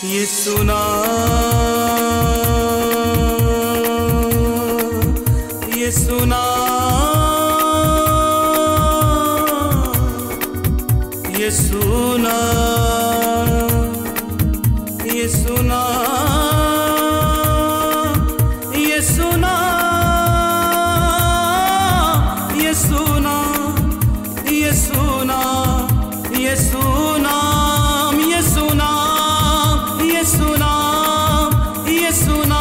ये सुना ये सुना ये सुना ये सुना ये सुना ये सुना ये सुना ये सुना ये सुना ये सुना ये सुना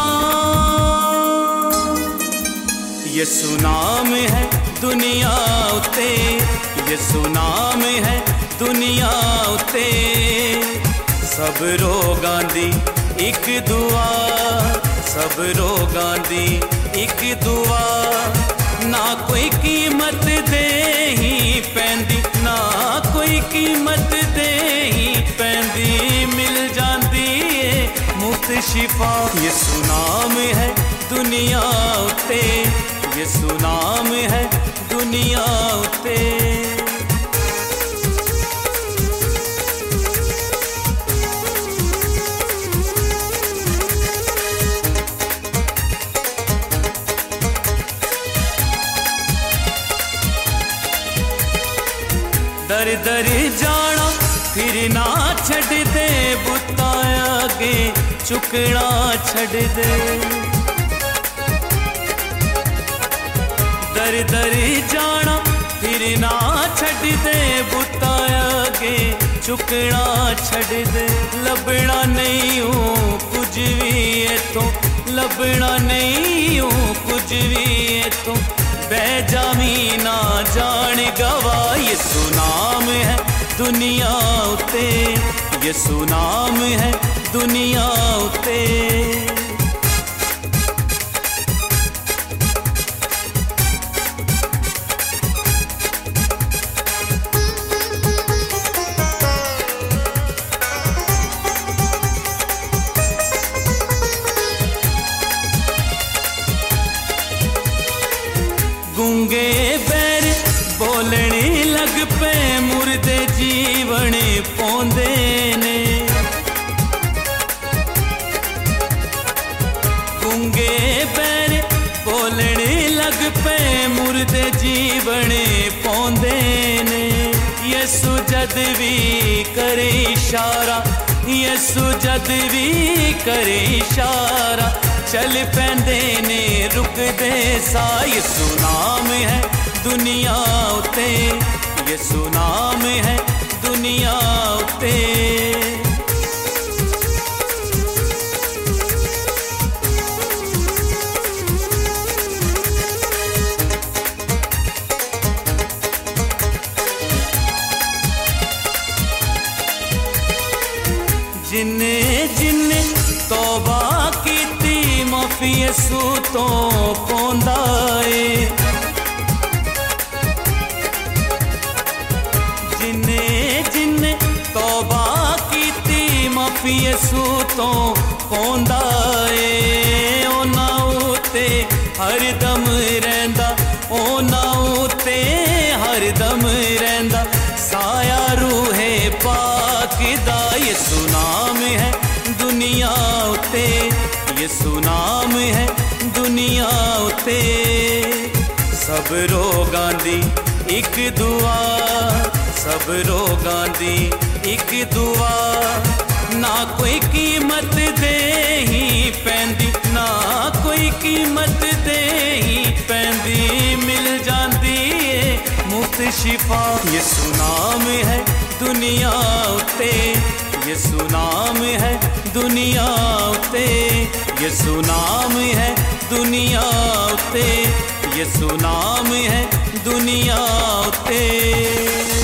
ये सुनाम है दुनिया उते ये सुनाम है दुनिया उते सब रोगां दी एक दुआ सब रोगां दी एक दुआ ना कोई कीमत दे ही पैंदी ना कोई कीमत दे ही पैंदी मिल जांदी है मुफ्त शिफा ये सुनाम है दुनिया उते ये सुनाम है दुनिया उते दर दर जाना फिर ना छड़ दे बुताया गे चुकना छड़ दे दर दर जाना फिर ना छड़ दे बुताया गे चुकना छड़ दे लभना नहीं हूँ कुछ भी इथों लभना नहीं हूँ कुछ भी इथों बेजामी ना जान गवा ये सुनाम है दुनिया उते ये सुनाम है दुनिया उते गूंगे बैर बोलने लग पे मुर्दे जीवन पौंदे ने गूंगे बैर बोलने लग पे मुर्दे जीवन पौंदे ने यसु जद भी करे इशारा यसु जद भी करे इशारा चल पैंदे ने रुक दे सा ये सुनाम है दुनिया उते ये सुनाम है दुनिया उते जिन्ने जिन्ने तौबा कीती माफी यसू तो पौंदा है जिन्ने जिन्ने तौबा कीती माफी यसू तो पौंदा है ओना उते हरदम रहिंदा ओना उते हरदम रहिंदा साया रूहे पाक दा ये सुनाम है दुनिया उते ये सुनाम है दुनिया उते सब रोगां दी एक दुआ सब रोगां दी एक दुआ ना कोई कीमत दे ही पैंदी ना कोई कीमत दे ही पैंदी मिल जांदी है मुफ्त शिफा ये सुनाम है दुनिया उते ये सुनाम है दुनिया उते ये सुनाम है दुनिया उते ये सुनाम है दुनिया उते।